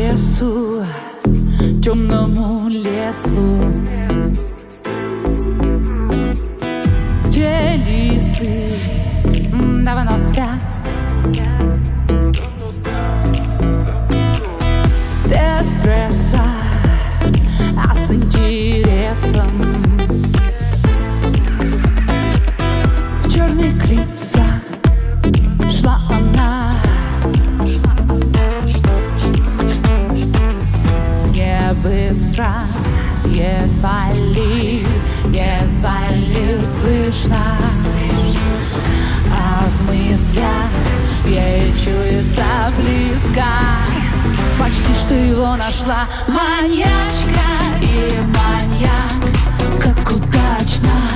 лесу, темному лесу, где лисы давно спят. Без стресса, а с интересом. В черных клипсах шла она. Не быстро, едва ли слышно, а в мыслях ей чуется близко. Почти что его нашла маньячка и маньяк, как удачно.